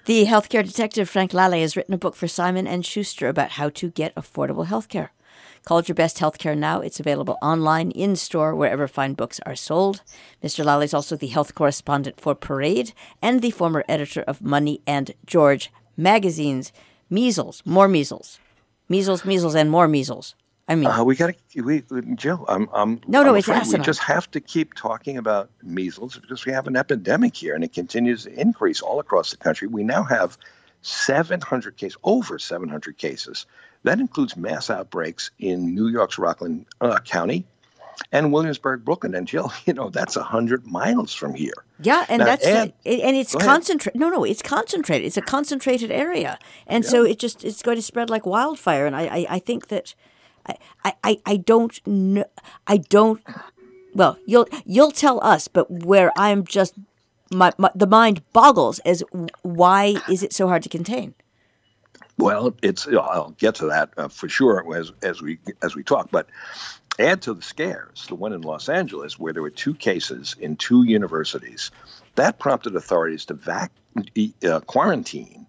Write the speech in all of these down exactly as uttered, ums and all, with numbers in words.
The healthcare detective Frank Lallet has written a book for Simon and Schuster about how to get affordable healthcare. Called Your Best Healthcare Now, it's available online, in-store, wherever fine books are sold. Mister Lallet is also the health correspondent for Parade and the former editor of Money and George magazines. Measles, more measles. Measles, measles, and more measles. I mean, uh, we got to, we, Jill, I'm, I'm, no, no, I'm it's afraid asinine. we just have to keep talking about measles because we have an epidemic here and it continues to increase all across the country. We now have seven hundred cases, over seven hundred cases. That includes mass outbreaks in New York's Rockland uh, County and Williamsburg, Brooklyn. And Jill, you know, that's one hundred miles from here. Yeah, and now, that's and, and it's concentrated. No, no, it's concentrated. It's a concentrated area, and yeah. so it just it's going to spread like wildfire. And I, I, I think that I, I, I don't know. I don't. Well, you'll you'll tell us, but where I'm just my, my the mind boggles as why is it so hard to contain? Well, it's I'll get to that uh, for sure as as we as we talk, but. Add to the scares, the one in Los Angeles, where there were two cases in two universities, that prompted authorities to vac- uh, quarantine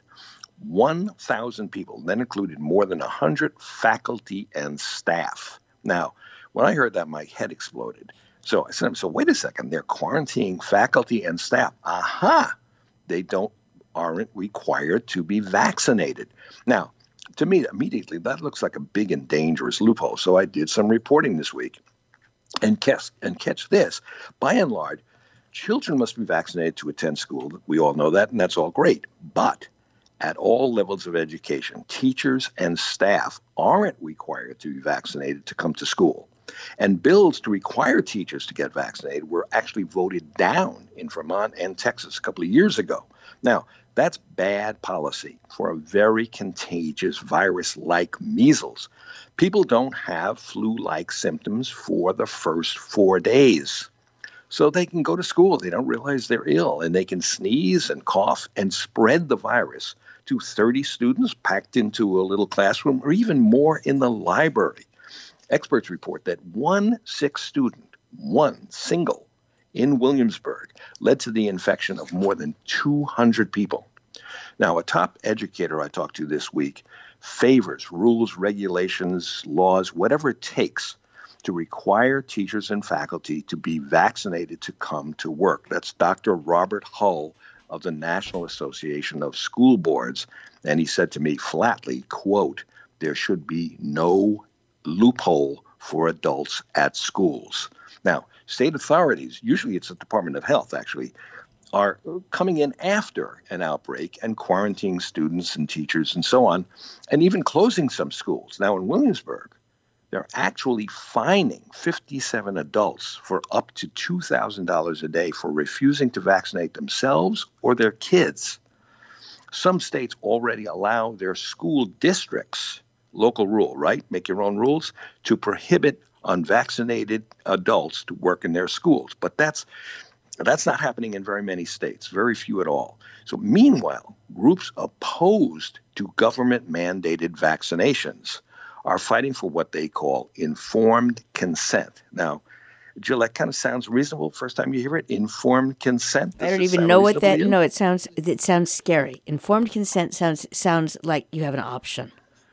one thousand people. That included more than one hundred faculty and staff. Now, when I heard that, my head exploded. So I said, so wait a second, they're quarantining faculty and staff. Aha! They don't aren't required to be vaccinated. Now, to me, immediately, that looks like a big and dangerous loophole. So I did some reporting this week. And catch, and catch this. By and large, children must be vaccinated to attend school. We all know that, and that's all great. But at all levels of education, teachers and staff aren't required to be vaccinated to come to school. And bills to require teachers to get vaccinated were actually voted down in Vermont and Texas a couple of years ago. Now, that's bad policy for a very contagious virus like measles. People don't have flu-like symptoms for the first four days. So they can go to school. They don't realize they're ill, and they can sneeze and cough and spread the virus to thirty students packed into a little classroom or even more in the library. Experts report that one sick student, one single, in Williamsburg led to the infection of more than two hundred people. Now, a top educator I talked to this week favors rules, regulations, laws, whatever it takes to require teachers and faculty to be vaccinated to come to work. That's Doctor Robert Hull of the National Association of School Boards. And he said to me flatly, quote, there should be no loophole for adults at schools. Now, state authorities, usually it's the Department of Health, actually, are coming in after an outbreak and quarantining students and teachers and so on, and even closing some schools. Now, in Williamsburg, they're actually fining fifty-seven adults for up to two thousand dollars a day for refusing to vaccinate themselves or their kids. Some states already allow their school districts, local rule, right? Make your own rules, to prohibit unvaccinated adults to work in their schools. But that's that's not happening in very many states, very few at all. So meanwhile, groups opposed to government-mandated vaccinations are fighting for what they call informed consent. Now, Jill, that kind of sounds reasonable. First time you hear it, informed consent. Does I don't even know what that. No, it sounds it sounds scary. Informed consent sounds sounds like you have an option.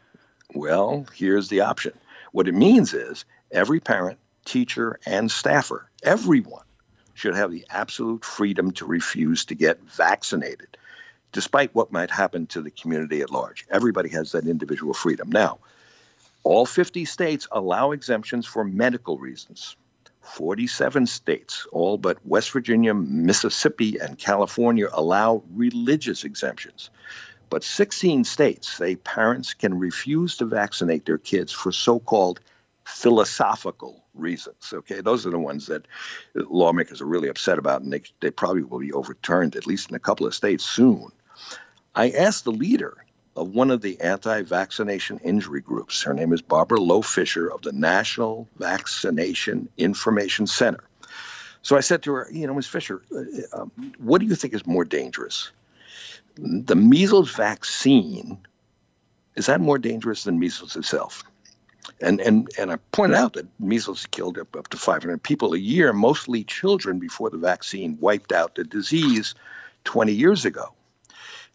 Well, here's the option. What it means is every parent, teacher, and staffer, everyone, should have the absolute freedom to refuse to get vaccinated, despite what might happen to the community at large. Everybody has that individual freedom. Now, all fifty states allow exemptions for medical reasons. forty-seven states, all but West Virginia, Mississippi, and California, allow religious exemptions. But sixteen states say parents can refuse to vaccinate their kids for so-called philosophical reasons. Okay, those are the ones that lawmakers are really upset about, and they, they probably will be overturned, at least in a couple of states soon. I asked the leader of one of the anti-vaccination injury groups. Her name is Barbara Lowe Fisher of the National Vaccination Information Center. So I said to her, you know, Miz Fisher, uh, um, what do you think is more dangerous? The measles vaccine, is that more dangerous than measles itself? And and and I pointed out that measles killed up, up to five hundred people a year, mostly children, before the vaccine wiped out the disease twenty years ago.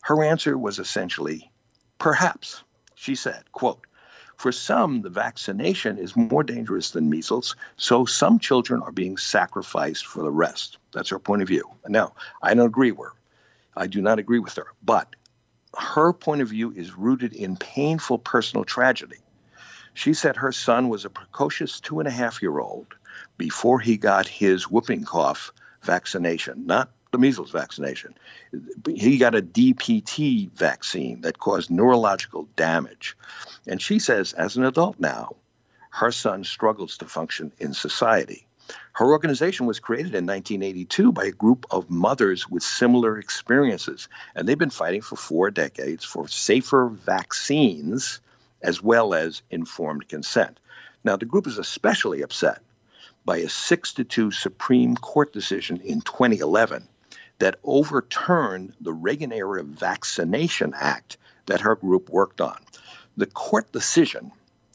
Her answer was essentially, perhaps. She said, quote, "For some, the vaccination is more dangerous than measles, so some children are being sacrificed for the rest." That's her point of view. Now, I don't agree with her. I do not agree with her. But her point of view is rooted in painful personal tragedy. She said her son was a precocious two and a half year old before he got his whooping cough vaccination, not the measles vaccination. He got a D P T vaccine that caused neurological damage. And she says, as an adult now, her son struggles to function in society. Her organization was created in nineteen eighty-two by a group of mothers with similar experiences, and they've been fighting for four decades for safer vaccines as well as informed consent. Now, the group is especially upset by a six to two Supreme Court decision in twenty eleven that overturned the Reagan-era Vaccination Act that her group worked on. The court decision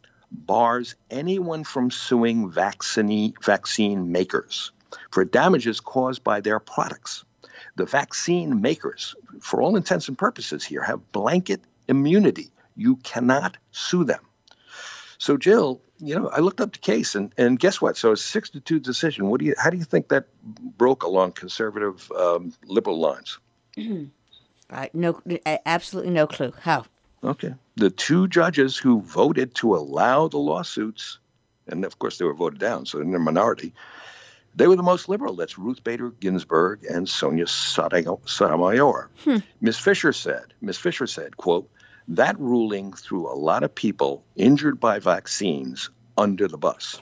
bars anyone from suing vaccine, vaccine makers for damages caused by their products. The vaccine makers, for all intents and purposes here, have blanket immunity. You cannot sue them. So, Jill, you know, I looked up the case, and, and guess what? So, a six to two decision. What do you? How do you think that broke along conservative, um, liberal lines? Right, no, absolutely no clue. How? Okay, the two judges who voted to allow the lawsuits, and of course they were voted down, so in the minority, they were the most liberal. That's Ruth Bader Ginsburg and Sonia Sotomayor. Hmm. Miz Fisher said. Miz Fisher said, "Quote." That ruling threw a lot of people injured by vaccines under the bus.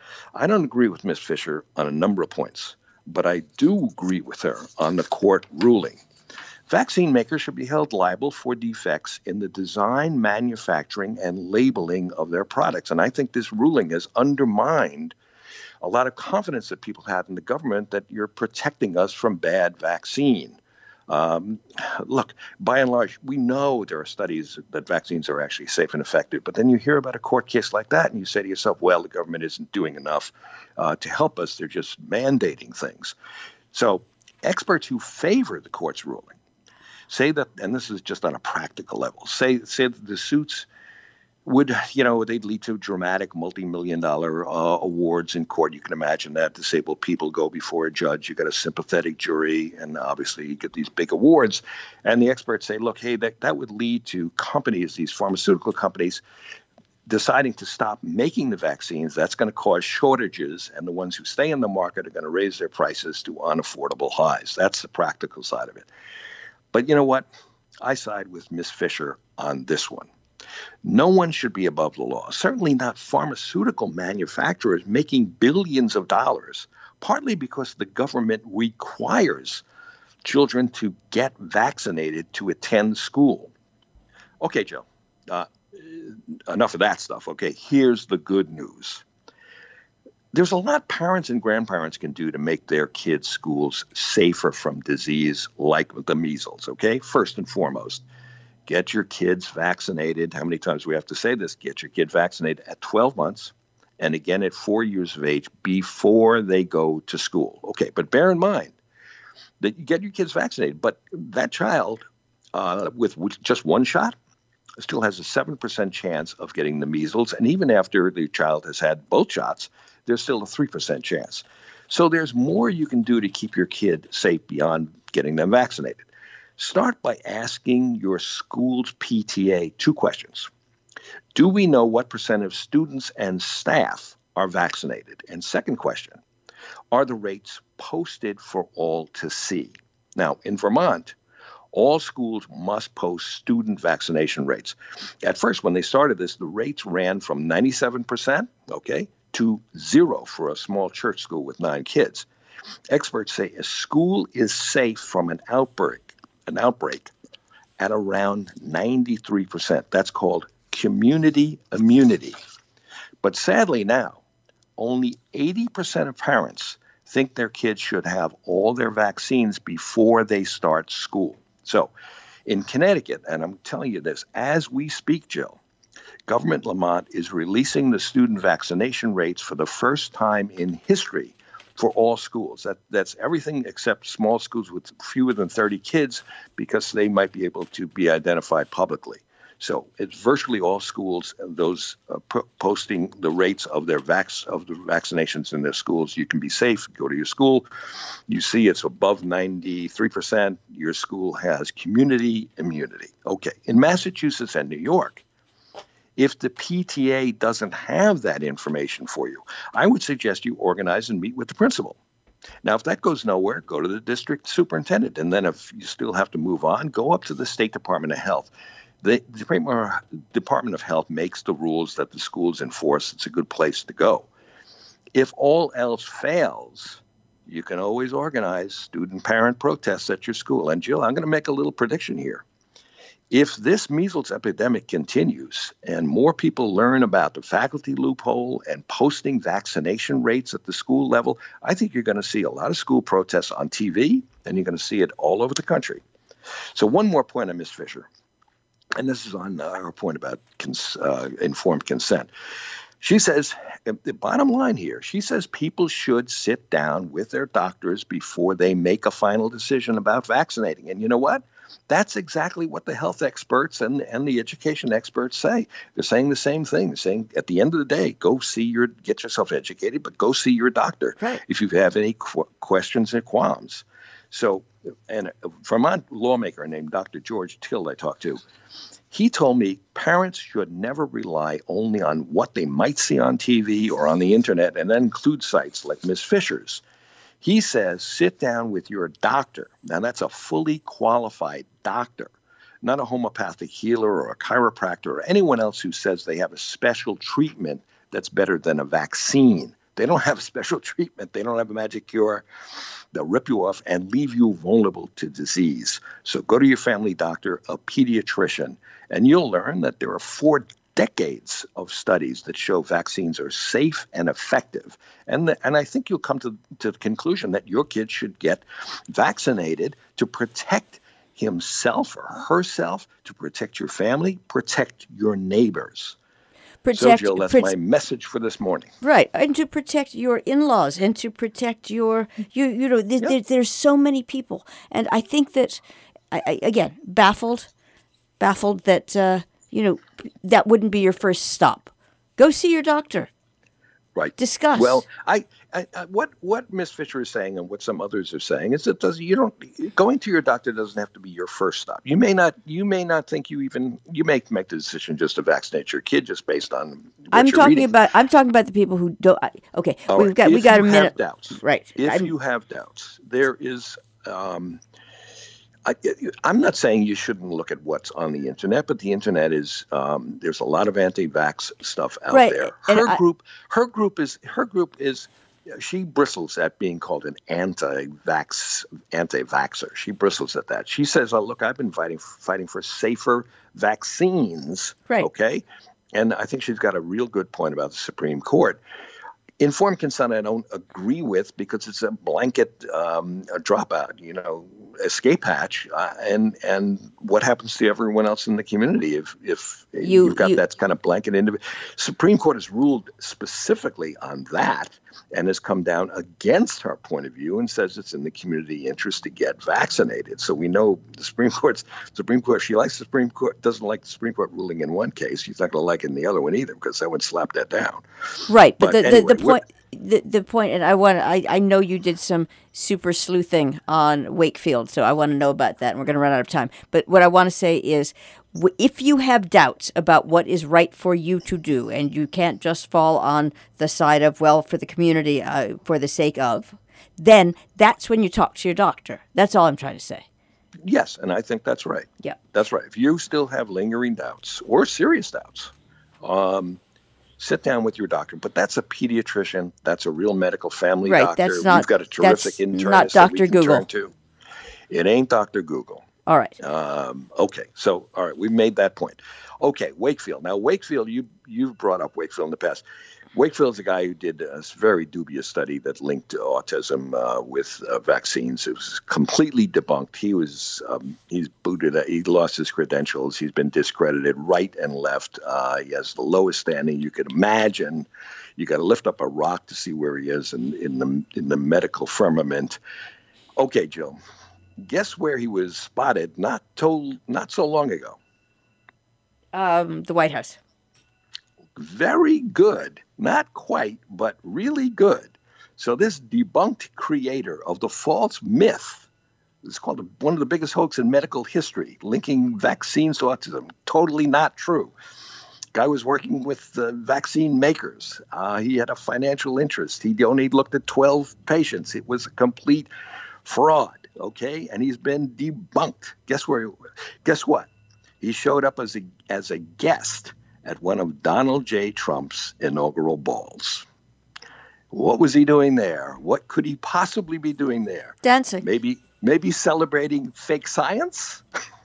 I don't agree with Miz Fisher on a number of points, but I do agree with her on the court ruling. Vaccine makers should be held liable for defects in the design, manufacturing, and labeling of their products. And I think this ruling has undermined a lot of confidence that people have in the government that you're protecting us from bad vaccine. Um, look, by and large, we know there are studies that vaccines are actually safe and effective, but then you hear about a court case like that and you say to yourself, well, the government isn't doing enough uh, to help us. They're just mandating things. So experts who favor the court's ruling say that, and this is just on a practical level, say, say that the suits would, you know, they'd lead to dramatic multi-million dollar uh, awards in court. You can imagine that. Disabled people go before a judge. You got a sympathetic jury, and obviously you get these big awards. And the experts say, look, hey, that, that would lead to companies, these pharmaceutical companies, deciding to stop making the vaccines. That's going to cause shortages, and the ones who stay in the market are going to raise their prices to unaffordable highs. That's the practical side of it. But you know what? I side with Miz Fisher on this one. No one should be above the law, certainly not pharmaceutical manufacturers making billions of dollars, partly because the government requires children to get vaccinated to attend school. Okay, Joe, uh, enough of that stuff. Okay, here's the good news. There's a lot parents and grandparents can do to make their kids' schools safer from disease like the measles, okay? First and foremost, get your kids vaccinated. How many times do we have to say this? Get your kid vaccinated at twelve months and again at four years of age before they go to school. Okay, but bear in mind that you get your kids vaccinated, but that child uh, with, with just one shot still has a seven percent chance of getting the measles. And even after the child has had both shots, there's still a three percent chance. So there's more you can do to keep your kid safe beyond getting them vaccinated. Start by asking your school's P T A two questions. Do we know what percent of students and staff are vaccinated? And second question, are the rates posted for all to see? Now, in Vermont, all schools must post student vaccination rates. At first, when they started this, the rates ran from ninety-seven percent, okay, to zero for a small church school with nine kids. Experts say a school is safe from an outbreak an outbreak at around ninety-three percent. That's called community immunity. But sadly now, only eighty percent of parents think their kids should have all their vaccines before they start school. So in Connecticut, and I'm telling you this, as we speak, Jill, Government Lamont is releasing the student vaccination rates for the first time in history for all schools. That that's everything except small schools with fewer than thirty kids, because they might be able to be identified publicly. So it's virtually all schools, those uh, p- posting the rates of their vax of the vaccinations in their schools. You can be safe, go to your school. You see it's above ninety-three percent. Your school has community immunity. Okay. In Massachusetts and New York, if the P T A doesn't have that information for you, I would suggest you organize and meet with the principal. Now, if that goes nowhere, go to the district superintendent. And then if you still have to move on, go up to the State Department of Health. The Department of Health makes the rules that the schools enforce. It's a good place to go. If all else fails, you can always organize student-parent protests at your school. And Jill, I'm going to make a little prediction here. If this measles epidemic continues and more people learn about the faculty loophole and posting vaccination rates at the school level, I think you're going to see a lot of school protests on T V, and you're going to see it all over the country. So one more point on Miz Fisher. And this is on our point about cons- uh, informed consent. She says, the bottom line here, she says people should sit down with their doctors before they make a final decision about vaccinating. And you know what? That's exactly what the health experts and, and the education experts say. They're saying the same thing. They're saying at the end of the day, go see your, get yourself educated, but go see your doctor right. if you have any qu- questions or qualms. So, and a Vermont lawmaker named Doctor George Till I talked to, he told me parents should never rely only on what they might see on T V or on the internet, and that includes sites like Miz Fisher's. He says, sit down with your doctor. Now, that's a fully qualified doctor, not a homeopathic healer or a chiropractor or anyone else who says they have a special treatment that's better than a vaccine. They don't have a special treatment. They don't have a magic cure. They'll rip you off and leave you vulnerable to disease. So go to your family doctor, a pediatrician, and you'll learn that there are four decades of studies that show vaccines are safe and effective. And the, and I think you'll come to, to the conclusion that your kid should get vaccinated to protect himself or herself, to protect your family, protect your neighbors. Protect, so, Jill, that's pro- my message for this morning. Right, and to protect your in-laws and to protect your, you you know, th- yep. there, there's so many people. And I think that, I, I, again, baffled, baffled that, uh, you know, that wouldn't be your first stop. Go see your doctor. Right. Discuss. Well, I, I, I what what Miz Fisher is saying and what some others are saying is that does you don't going to your doctor doesn't have to be your first stop. You may not you may not think you even you may make the decision just to vaccinate your kid just based on what I'm you're talking reading. about I'm talking about the people who don't. Okay, All we've right. got if we got a you minute. Have doubts, right. If I'm, you have doubts, there is. Um, I, I'm not saying you shouldn't look at what's on the internet, but the internet is um, there's a lot of anti-vax stuff out right. there. And Her I, group, her group is her group is she bristles at being called an anti-vax anti-vaxxer. She bristles at that. She says, "Oh, look, I've been fighting fighting for safer vaccines." Right. Okay, and I think she's got a real good point about the Supreme Court. Informed consent, I don't agree with because it's a blanket um, a dropout, you know, escape hatch, uh, and and what happens to everyone else in the community if if you, you've got you, that kind of blanket individual. Supreme Court has ruled specifically on that and has come down against her point of view and says it's in the community interest to get vaccinated. So we know the Supreme Court's Supreme Court. She likes the Supreme Court, doesn't like the Supreme Court ruling in one case. She's not going to like it in the other one either because that would slap that down. Right, but, but the, anyway, the, the point. The, the point, and I want I, I know you did some super sleuthing on Wakefield, so I want to know about that, and we're going to run out of time. But what I want to say is, if you have doubts about what is right for you to do, and you can't just fall on the side of, well, for the community, uh, for the sake of, then that's when you talk to your doctor. That's all I'm trying to say. Yes, and I think that's right. Yeah. That's right. If you still have lingering doubts or serious doubts, um, sit down with your doctor. But that's a pediatrician. That's a real medical family right, doctor. That's not, We've got a terrific that's internist not that we Doctor can Google. turn to. It ain't Doctor Google. All right. Um, okay. So, all right, we've made that point. Okay, Wakefield. Now, Wakefield, you, you've brought up Wakefield in the past. Wakefield's a guy who did a very dubious study that linked autism uh, with uh, vaccines. It was completely debunked. He was um, he's booted. He lost his credentials. He's been discredited right and left. Uh, he has the lowest standing you could imagine. You got to lift up a rock to see where he is in, in the in the medical firmament. Okay, Jill, guess where he was spotted not told not so long ago? Um, the White House. Very good. Not quite, but really good. So this debunked creator of the false myth, it's called one of the biggest hoax in medical history, linking vaccines to autism. Totally not true. Guy was working with the vaccine makers. Uh, he had a financial interest. He only looked at twelve patients. It was a complete fraud, okay? And he's been debunked. Guess where? Guess what? He showed up as a as a guest at one of Donald J. Trump's inaugural balls. What was he doing there? What could he possibly be doing there? Dancing. Maybe maybe celebrating fake science?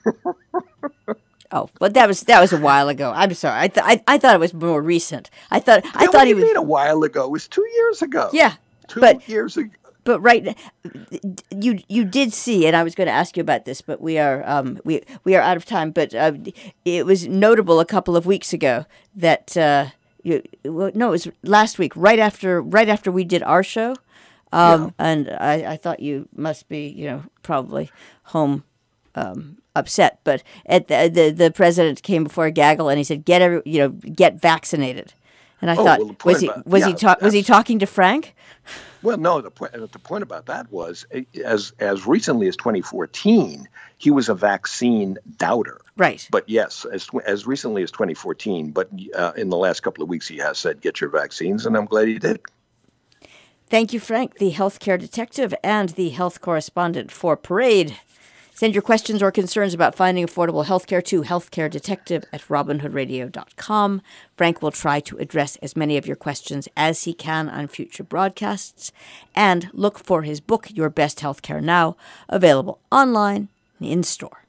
Oh, but that was that was a while ago. I'm sorry. I th- I, I thought it was more recent. I thought I yeah, thought what do he you was mean a while ago. It was two years ago. Yeah. Two but, years ago. But right, you you did see, and I was going to ask you about this, but we are um we we are out of time. But uh, it was notable a couple of weeks ago that uh, you well, no, it was last week, right after right after we did our show, um, yeah. and I, I thought you must be you know probably home. Um, upset, but at the, the the president came before a gaggle and he said, "Get every, you know, get vaccinated." And I oh, thought, well, was he about, was yeah, he ta- was he talking to Frank? Well, no. The point the point about that was, as as recently as twenty fourteen, he was a vaccine doubter. Right. But yes, as as recently as twenty fourteen, but uh, in the last couple of weeks, he has said, "Get your vaccines," and I'm glad he did. Thank you, Frank, the healthcare detective and the health correspondent for Parade. Send your questions or concerns about finding affordable healthcare to healthcaredetective at robin hood radio dot com. Frank will try to address as many of your questions as he can on future broadcasts. And look for his book, Your Best Healthcare Now, available online and in store.